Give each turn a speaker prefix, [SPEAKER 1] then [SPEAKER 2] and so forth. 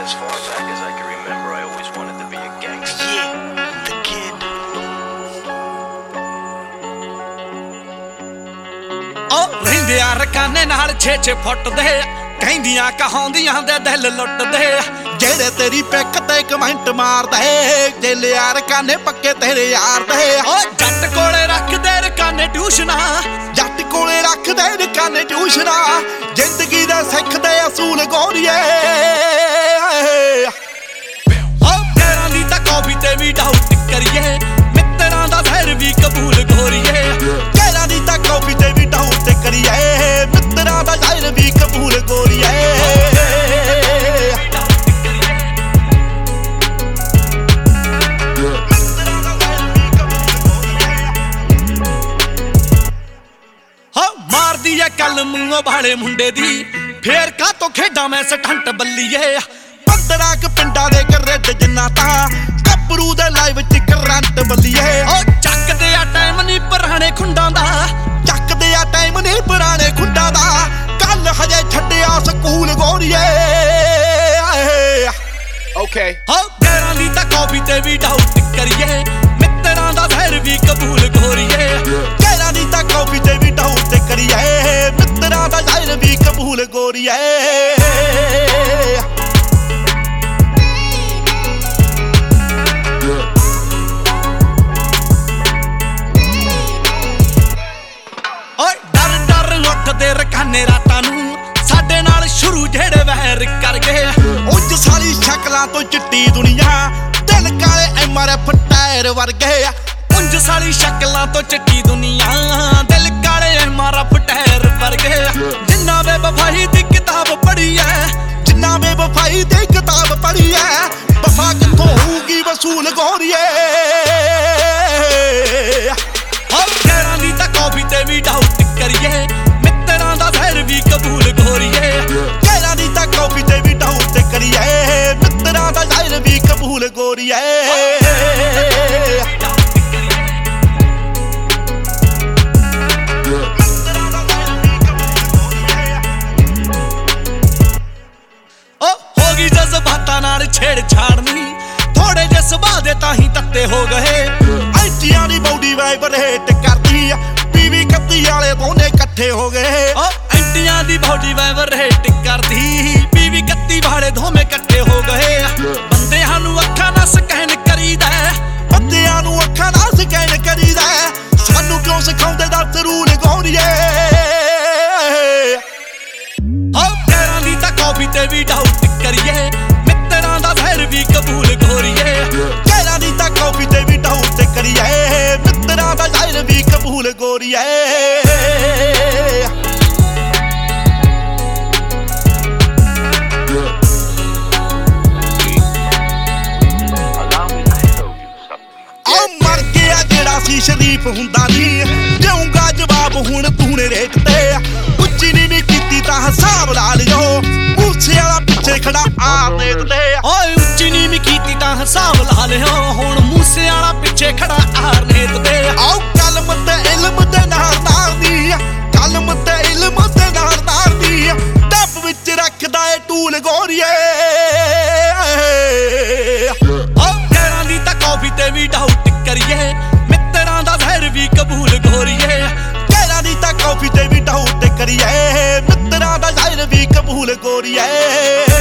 [SPEAKER 1] As far back as I can remember, I always wanted to be a gangster.
[SPEAKER 2] Yeah, the kid.
[SPEAKER 3] ਰਹਿੰਦਿਆਂ ਰਕਾਨੇ ਨਾਲ 6-6 ਫੁੱਟ ਦੇ ਕਹਿੰਦੀਆਂ ਕਹਾਉਂਦੀਆਂ ਦੇ ਦਿਲ ਲੁੱਟਦੇ
[SPEAKER 4] ਜਿਹੜੇ ਤੇਰੀ ਪਿੱਕ ਤੇ ਕਮੈਂਟ ਮਾਰਦੇ ਜੇਲੇ ਯਾਰ ਕਾਨੇ ਪੱਕੇ ਤੇਰੇ ਯਾਰ ਦੇ
[SPEAKER 3] ਓ ਜੱਟ ਕੋਲੇ ਰੱਖਦੇ ਰਕਾਨੇ ਟਿਊਸ਼ਨਾਂ
[SPEAKER 4] ਜੱਟ ਕੋਲੇ ਰੱਖਦੇ ਰਕਾਨੇ ਟਿਊਸ਼ਨਾਂ ਜ਼ਿੰਦਗੀ ਦੇ ਸਿੱਖਦੇ ਅਸੂਲ ਗੋਰੀਏ
[SPEAKER 3] ਓ ਤੇਰਾਂ ਦੀ ਤਾਂ ਕਾਪੀ ਤੇ ਵੀ ਡਾਊਟ ਕਰੀਏ ਮਿੱਤਰਾਂ ਦਾ ਜ਼ਹਿਰ ਵੀ ਕਬੂਲ ਗੋਰੀਏ
[SPEAKER 4] ਤੇਰਾਂ ਦੀ ਤਾਂ ਕਾਪੀ ਤੇ ਵੀ ਡਾਊਟ ਕਰੀਏ ਮਿੱਤਰਾਂ ਦਾ ਜ਼ਹਿਰ ਵੀ ਕਬੂਲ ਗੋਰੀਏ
[SPEAKER 3] ਮਾਰਦੀ ਐ ਕੱਲ ਮੂੰਹੋਂ ਬਾਲੇ ਮੁੰਡੇ ਦੀ ਫੇਰ ਕਾਤੋਂ ਖੇਡਾਂ ਮੈਂ ਸਟੰਟ ਬੱਲੀਏ
[SPEAKER 4] 15 ਕ ਪਿੰਡਾਂ ਦੇ ਗਰੇਡ ਜਿੰਨਾ ਤਾਂ ਗੱਭਰੂ ਦੇ ਲਾਈਵ ਚ ਕਰੰਟ ਬੱਲੀਏ
[SPEAKER 3] ਓ ਚੱਕਦੇ ਆ ਟਾਈਮ ਨਹੀਂ ਪੁਰਾਣੇ ਖੁੰਡਾਂ ਦਾ
[SPEAKER 4] ਚੱਕਦੇ ਆ ਟਾਈਮ ਨਹੀਂ ਪੁਰਾਣੇ ਖੁੰਡਾਂ ਦਾ ਕੱਲ ਹਜੇ ਛੱਡਿਆ ਸਕੂਲ ਗੋਰੀਏ
[SPEAKER 1] Okay.
[SPEAKER 3] ਹੋ ਤੇਰਾਂ ਦੀ ਤਾਂ ਕਾਪੀ ਤੇ ਵੀ ਡਾਊਟ ਕਰੀਏ ਮਿੱਤਰਾਂ ਦਾ ਜ਼ਹਿਰ ਵੀ ਕਬੂਲ ਗੋਰੀਏ
[SPEAKER 4] ਤੇਰਾਂ ਦੀ ਤਾਂ ਕਾਪੀ ਤੇ ਵੀ ਡਾਊਟ ਕਰੀਏ ਮਿੱਤਰਾਂ ਦਾ ਜ਼ਹਿਰ ਵੀ ਕਬੂਲ ਗੋਰੀਏ
[SPEAKER 3] ਓਏ ਡਰ ਡਰ ਉੱਠਦੇ ਰਕਾਨੇ ਰਾਤਾਂ ਨੂੰ ਸਾਡੇ ਨਾਲ ਸ਼ੁਰੂ ਜਿਹੜੇ ਵਹਿਰ ਕਰ ਗਏ
[SPEAKER 4] ਉੱਜ ਸਾਰੀ ਸ਼ਕਲਾਂ ਤੋਂ ਚਿੱਟੀ ਦੁਨੀਆ ਦਿਲ ਕਾਲੇ MRF ਟਾਇਰ ਵਰਗੇ
[SPEAKER 3] ਉਂਝ ਸਾਲੀ ਸ਼ਕਲਾਂ ਤੋਂ ਚਿੱਟੀ ਦੁਨੀਆ ਦਿਲ ਕਾਲੇ MRF ਟਾਇਰ ਵਰਗੇ ਜਿੰਨਾ ਬੇਵਫਾਈ ਦੀ ਕਿਤਾਬ ਪੜ੍ਹੀ ਐ
[SPEAKER 4] ਜਿੰਨਾ ਬੇਵਫਾਈ ਦੀ ਕਿਤਾਬ ਪੜ੍ਹੀ ਐ ਵਫਾ ਕਿੱਥੋਂ ਹੋਊਗੀ ਵਸੂਲ ਗੋਰੀਏ
[SPEAKER 3] ਹੋ ਤੇਰਾਂ ਦੀ ਤਾਂ ਕਾਪੀ ਤੇ ਵੀ ਡਾਊਟ ਕਰੀਏ ਮਿੱਤਰਾਂ ਦਾ ਜ਼ਹਿਰ ਵੀ ਕਬੂਲ ਗੋਰੀਏ
[SPEAKER 4] ਤੇਰਾਂ ਦੀ ਤਾਂ ਕਾਪੀ ਤੇ ਵੀ ਡਾਊਟ ਕਰੀਏ ਮਿੱਤਰਾਂ ਦਾ ਜ਼ਹਿਰ ਵੀ ਕਬੂਲ ਗੋਰੀਏ
[SPEAKER 3] ਜਜ਼ਬਾਤਾਂ ਨਾਲ ਛੇੜ ਛਾੜਨੀ ਥੋੜੇ ਜੇ ਸੁਭਾਅ ਦੇ ਤਾਂ ਹੀ ਤੱਤੇ ਹੋ ਗਏ
[SPEAKER 4] ਐਂਟੀਆਂ ਦੀ ਬੌਡੀ ਵਾਈਬਰੇਟ ਕਰਦੀ ਪੀਵੀ 31 ਵਾਲੇ ਦੋਨੇ ਇਕੱਠੇ ਹੋ ਗਏ
[SPEAKER 3] ਓ ਐਂਟੀਆਂ ਦੀ ਬੌਡੀ ਵਾਈਬਰੇਟ ਕਰਦੀ ਪੀਵੀ 31 ਵਾਲੇ ਦੋਵੇਂ ਇਕੱਠੇ ਹੋ ਗਏ ਬੰਦਿਆਂ ਨੂੰ ਅੱਖਾਂ ਨਾਲ ਸਕੈਨ ਕਰੀਦਾ
[SPEAKER 4] ਬੰਦਿਆਂ ਨੂੰ ਅੱਖਾਂ ਨਾਲ ਸਕੈਨ ਕਰੀਦਾ ਸਾਨੂੰ ਕਿਉਂ ਸਿਖਾਉਂਦੇ ਦੱਸ ਰੂਲ ਗੋਰੀਏ
[SPEAKER 3] ਓ ਤੇਰਾਂ ਦੀ ਤਾਂ ਕਾਪੀ ਤੇ ਵੀ ਡਾਊਟ ਕਰੀਏ ਮਿੱਤਰਾਂ ਦਾ ਜ਼ਹਿਰ ਵੀ ਕਬੂਲ ਗੋਰੀਏ
[SPEAKER 4] ਤੇਰਾਂ ਦੀ ਤਾਂ ਕਾਪੀ ਤੇ ਵੀ ਡਾਊਟ ਕਰੀਏ ਮਿੱਤਰਾਂ ਦਾ ਜ਼ਹਿਰ ਵੀ ਕਬੂਲ ਗੋਰੀਏ ਮਰ ਗਿਆ ਜਿਹੜਾ ਸੀ ਸ਼ਰੀਫ ਹੁੰਦਾ ਨਹੀਂ ਦੇਊਂਗਾ ਜਵਾਬ ਹੁਣ ਤੂੰ ਨੇ ਰੇਟ ਤੇ ਉੱਚੀ ਨੀਵੀਂ ਕੀਤੀ ਤਾਂ ਹਿਸਾਬ ਲਾ ਲਿਓ ਮੂਸੇ ਵਾਲਾ ਪਿੱਛੇ ਖੜਾ ਆ ਦੇਖਦੇ
[SPEAKER 3] ਓਏ ਉੱਚੀ ਨੀਵੀਂ ਕੀਤੀ ਤਾਂ ਹਿਸਾਬ ਲਾ ਲਿਓ ਹੁਣ ਮੂਸੇ ਵਾਲਾ ਪਿੱਛੇ ਖੜਾ ਆਰ ਨੇਤਦੇ
[SPEAKER 4] ਆਓ ਕਲਮ ਤੇ ਇਲਮ ਦੇ ਨਾਲ ਨਾਲ ਦੀ ਕਲਮ ਤੇ ਇਲਮ ਦੇ ਨਾਲ ਨਾਲ ਦੀ ਡੱਬ ਵਿੱਚ ਰੱਖਦਾ ਏ ਟੂਲ ਗੋਰੀਏ
[SPEAKER 3] ਓ ਤੇਰਾਂ ਦੀ ਤਾਂ ਕਾਪੀ ਤੇ ਵੀ ਡਾਊਟ ਕਰੀਏ ਮਿੱਤਰਾਂ ਦਾ ਜ਼ਹਿਰ ਵੀ ਕਬੂਲ ਗੋਰੀਏ
[SPEAKER 4] ਤੇਰਾਂ ਦੀ ਤਾਂ ਕਾਪੀ ਤੇ ਵੀ ਡਾਊਟ ਕਰੀਏ ਮਿੱਤਰਾਂ ਦਾ ਜ਼ਹਿਰ ਵੀ ਕਬੂਲ ਗੋਰੀਏ